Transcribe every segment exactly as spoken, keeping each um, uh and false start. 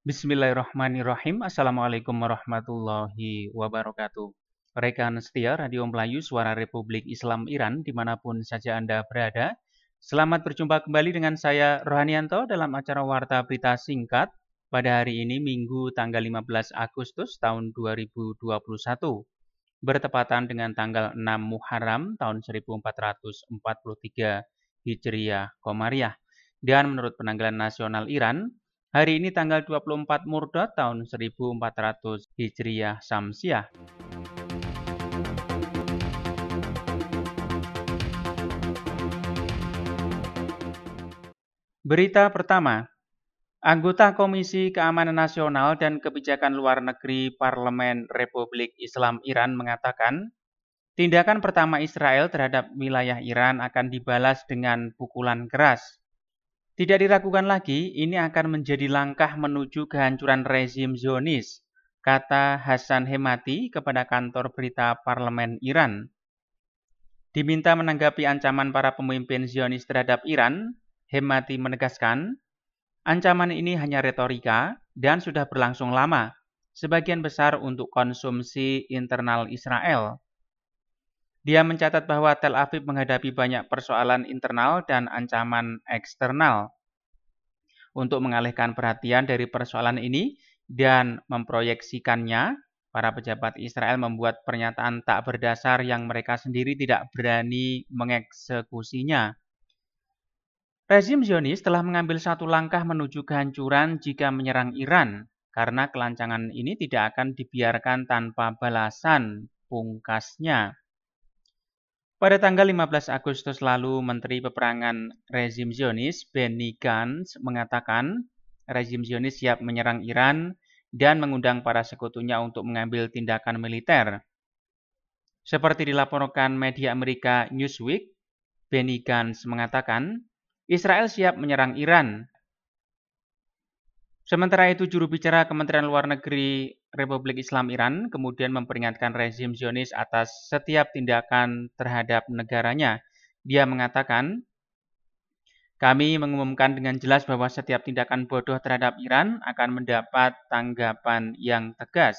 Bismillahirrahmanirrahim. Assalamualaikum warahmatullahi wabarakatuh. Rekan setia Radio Melayu Suara Republik Islam Iran dimanapun saja Anda berada. Selamat berjumpa kembali dengan saya Rohanianto dalam acara Warta Berita Singkat pada hari ini Minggu tanggal lima belas Agustus tahun dua ribu dua puluh satu. Bertepatan dengan tanggal enam Muharram tahun seribu empat ratus empat puluh tiga Hijriah Komariah. Dan menurut penanggalan nasional Iran, hari ini tanggal dua puluh empat Murdad tahun seribu empat ratus Hijriah Syamsiah. Berita pertama, anggota Komisi Keamanan Nasional dan Kebijakan Luar Negeri Parlemen Republik Islam Iran mengatakan, tindakan pertama Israel terhadap wilayah Iran akan dibalas dengan pukulan keras. Tidak diragukan lagi, ini akan menjadi langkah menuju kehancuran rezim Zionis, kata Hasan Hemati kepada kantor berita Parlemen Iran. Diminta menanggapi ancaman para pemimpin Zionis terhadap Iran, Hemati menegaskan, ancaman ini hanya retorika dan sudah berlangsung lama, sebagian besar untuk konsumsi internal Israel. Dia mencatat bahwa Tel Aviv menghadapi banyak persoalan internal dan ancaman eksternal. Untuk mengalihkan perhatian dari persoalan ini dan memproyeksikannya, para pejabat Israel membuat pernyataan tak berdasar yang mereka sendiri tidak berani mengeksekusinya. Rezim Zionis telah mengambil satu langkah menuju kehancuran jika menyerang Iran, karena kelancangan ini tidak akan dibiarkan tanpa balasan, pungkasnya. Pada tanggal lima belas Agustus lalu, Menteri Peperangan rezim Zionis, Benny Gantz, mengatakan rezim Zionis siap menyerang Iran dan mengundang para sekutunya untuk mengambil tindakan militer. Seperti dilaporkan media Amerika Newsweek, Benny Gantz mengatakan, Israel siap menyerang Iran. Sementara itu, juru bicara Kementerian Luar Negeri Republik Islam Iran kemudian memperingatkan rezim Zionis atas setiap tindakan terhadap negaranya. Dia mengatakan, kami mengumumkan dengan jelas bahwa setiap tindakan bodoh terhadap Iran akan mendapat tanggapan yang tegas.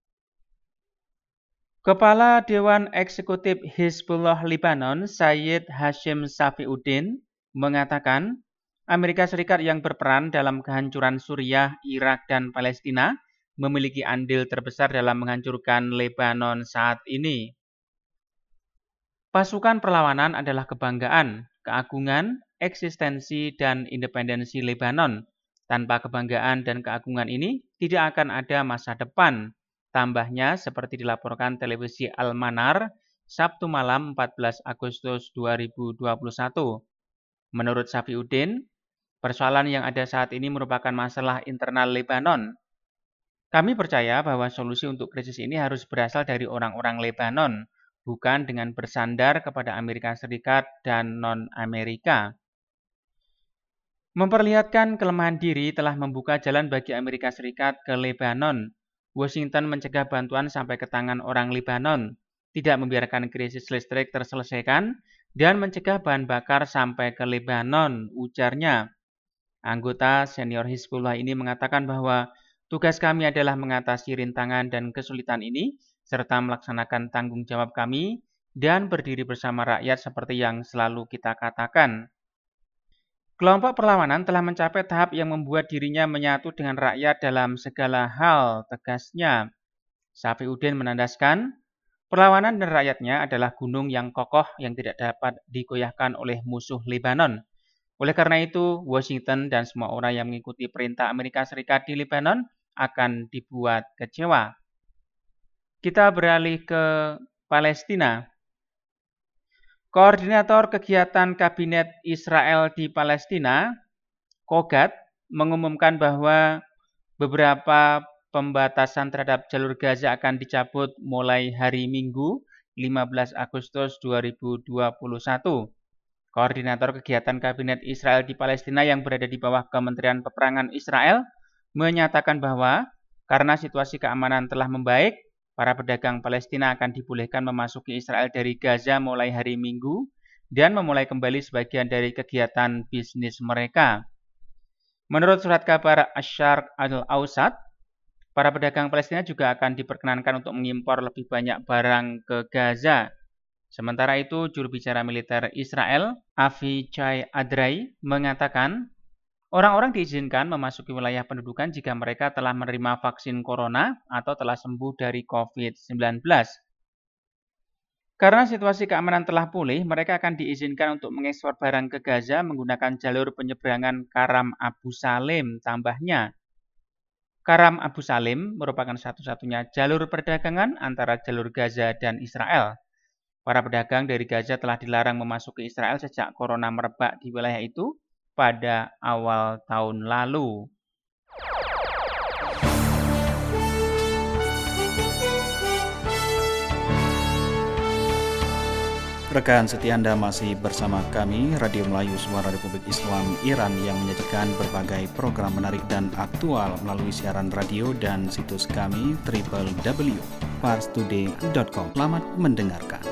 Kepala Dewan Eksekutif Hizbullah Lebanon, Sayyid Hashim Safiuddin, mengatakan, Amerika Serikat yang berperan dalam kehancuran Suriah, Irak, dan Palestina memiliki andil terbesar dalam menghancurkan Lebanon saat ini. Pasukan perlawanan adalah kebanggaan, keagungan, eksistensi, dan independensi Lebanon. Tanpa kebanggaan dan keagungan ini, tidak akan ada masa depan. Tambahnya, seperti dilaporkan televisi Al-Manar, Sabtu malam empat belas Agustus dua ribu dua puluh satu. Menurut Safiuddin, persoalan yang ada saat ini merupakan masalah internal Lebanon. Kami percaya bahwa solusi untuk krisis ini harus berasal dari orang-orang Lebanon, bukan dengan bersandar kepada Amerika Serikat dan non-Amerika. Memperlihatkan kelemahan diri telah membuka jalan bagi Amerika Serikat ke Lebanon. Washington mencegah bantuan sampai ke tangan orang Lebanon, tidak membiarkan krisis listrik terselesaikan, dan mencegah bahan bakar sampai ke Lebanon, ujarnya. Anggota senior Hizbullah ini mengatakan bahwa tugas kami adalah mengatasi rintangan dan kesulitan ini, serta melaksanakan tanggung jawab kami, dan berdiri bersama rakyat seperti yang selalu kita katakan. Kelompok perlawanan telah mencapai tahap yang membuat dirinya menyatu dengan rakyat dalam segala hal, tegasnya. Safiuddin menandaskan, perlawanan dan rakyatnya adalah gunung yang kokoh yang tidak dapat digoyahkan oleh musuh Lebanon. Oleh karena itu, Washington dan semua orang yang mengikuti perintah Amerika Serikat di Lebanon akan dibuat kecewa. Kita beralih ke Palestina. Koordinator Kegiatan Kabinet Israel di Palestina, Kogat, mengumumkan bahwa beberapa pembatasan terhadap jalur Gaza akan dicabut mulai hari Minggu, lima belas Agustus dua ribu dua puluh satu. Koordinator Kegiatan Kabinet Israel di Palestina yang berada di bawah Kementerian Peperangan Israel menyatakan bahwa karena situasi keamanan telah membaik, para pedagang Palestina akan dibolehkan memasuki Israel dari Gaza mulai hari Minggu dan memulai kembali sebagian dari kegiatan bisnis mereka. Menurut surat kabar Asy-Syarq Al-Awsat, para pedagang Palestina juga akan diperkenankan untuk mengimpor lebih banyak barang ke Gaza. Sementara itu, juru bicara militer Israel, Avichai Adrai, mengatakan orang-orang diizinkan memasuki wilayah pendudukan jika mereka telah menerima vaksin corona atau telah sembuh dari covid sembilan belas. Karena situasi keamanan telah pulih, mereka akan diizinkan untuk mengekspor barang ke Gaza menggunakan jalur penyeberangan Karam Abu Salim. Tambahnya, Karam Abu Salim merupakan satu-satunya jalur perdagangan antara jalur Gaza dan Israel. Para pedagang dari Gaza telah dilarang memasuki Israel sejak corona merebak di wilayah itu pada awal tahun lalu. Rekan setia Anda masih bersama kami, Radio Melayu Suara Republik Islam Iran yang menyajikan berbagai program menarik dan aktual melalui siaran radio dan situs kami w w w titik pars today titik com. Selamat mendengarkan.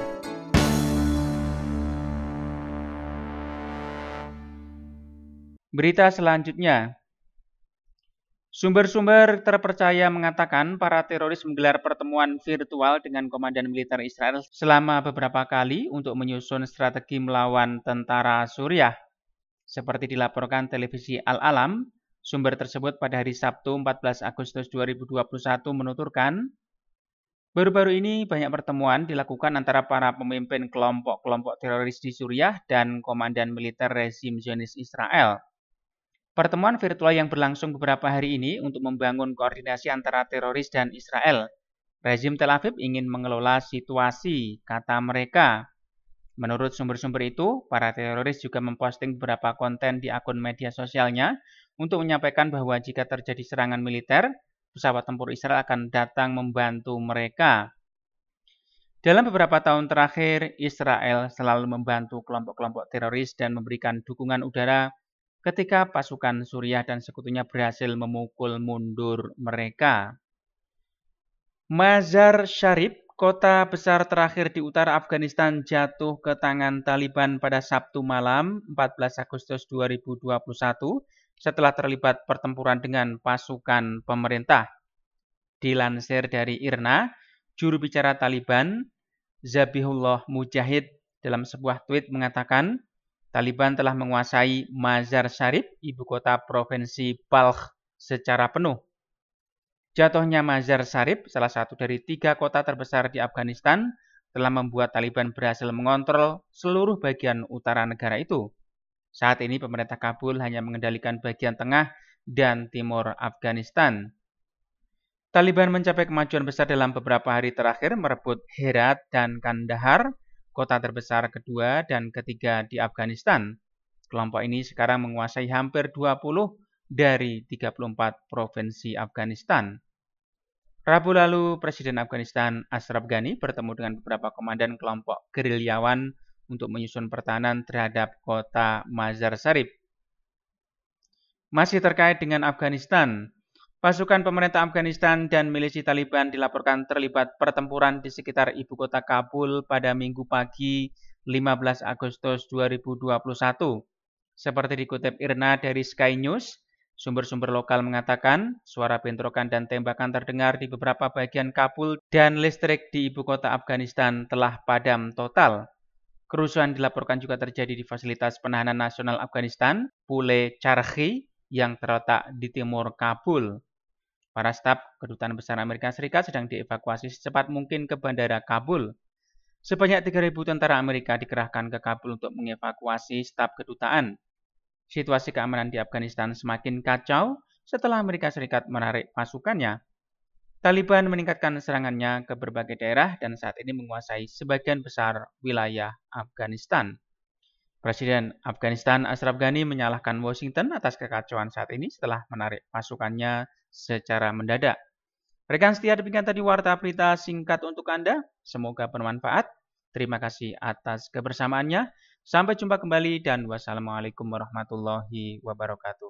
Berita selanjutnya. Sumber-sumber terpercaya mengatakan para teroris menggelar pertemuan virtual dengan komandan militer Israel selama beberapa kali untuk menyusun strategi melawan tentara Suriah. Seperti dilaporkan televisi Al-Alam, sumber tersebut pada hari Sabtu empat belas Agustus dua ribu dua puluh satu menuturkan, baru-baru ini banyak pertemuan dilakukan antara para pemimpin kelompok-kelompok teroris di Suriah dan komandan militer rezim Zionis Israel. Pertemuan virtual yang berlangsung beberapa hari ini untuk membangun koordinasi antara teroris dan Israel. Rezim Tel Aviv ingin mengelola situasi, kata mereka. Menurut sumber-sumber itu, para teroris juga memposting beberapa konten di akun media sosialnya untuk menyampaikan bahwa jika terjadi serangan militer, pesawat tempur Israel akan datang membantu mereka. Dalam beberapa tahun terakhir, Israel selalu membantu kelompok-kelompok teroris dan memberikan dukungan udara ketika pasukan Suriah dan sekutunya berhasil memukul mundur mereka. Mazar Sharif, kota besar terakhir di utara Afghanistan, jatuh ke tangan Taliban pada Sabtu malam empat belas Agustus dua ribu dua puluh satu setelah terlibat pertempuran dengan pasukan pemerintah. Dilansir dari I R N A, juru bicara Taliban, Zabihullah Mujahid, dalam sebuah tweet mengatakan, Taliban telah menguasai Mazar Sharif, ibu kota provinsi Balkh, secara penuh. Jatuhnya Mazar Sharif, salah satu dari tiga kota terbesar di Afghanistan, telah membuat Taliban berhasil mengontrol seluruh bagian utara negara itu. Saat ini pemerintah Kabul hanya mengendalikan bagian tengah dan timur Afghanistan. Taliban mencapai kemajuan besar dalam beberapa hari terakhir merebut Herat dan Kandahar, kota terbesar kedua dan ketiga di Afghanistan. Kelompok ini sekarang menguasai hampir dua puluh dari tiga puluh empat provinsi Afghanistan. Rabu lalu, Presiden Afghanistan Ashraf Ghani bertemu dengan beberapa komandan kelompok gerilyawan untuk menyusun pertahanan terhadap kota Mazar Sharif. Masih terkait dengan Afghanistan, pasukan pemerintah Afghanistan dan milisi Taliban dilaporkan terlibat pertempuran di sekitar ibu kota Kabul pada Minggu pagi lima belas Agustus dua ribu dua puluh satu. Seperti dikutip I R N A dari Sky News, sumber-sumber lokal mengatakan suara bentrokan dan tembakan terdengar di beberapa bagian Kabul dan listrik di ibu kota Afghanistan telah padam total. Kerusuhan dilaporkan juga terjadi di fasilitas penahanan nasional Afghanistan, Pule Charkhi, yang terletak di timur Kabul. Para staf Kedutaan Besar Amerika Serikat sedang dievakuasi secepat mungkin ke Bandara Kabul. Sebanyak tiga ribu tentara Amerika dikerahkan ke Kabul untuk mengevakuasi staf kedutaan. Situasi keamanan di Afghanistan semakin kacau setelah Amerika Serikat menarik pasukannya. Taliban meningkatkan serangannya ke berbagai daerah dan saat ini menguasai sebagian besar wilayah Afghanistan. Presiden Afghanistan Ashraf Ghani menyalahkan Washington atas kekacauan saat ini setelah menarik pasukannya secara mendadak. Rekan setia, demikian tadi warta berita singkat untuk Anda. Semoga bermanfaat. Terima kasih atas kebersamaannya. Sampai jumpa kembali dan wassalamualaikum warahmatullahi wabarakatuh.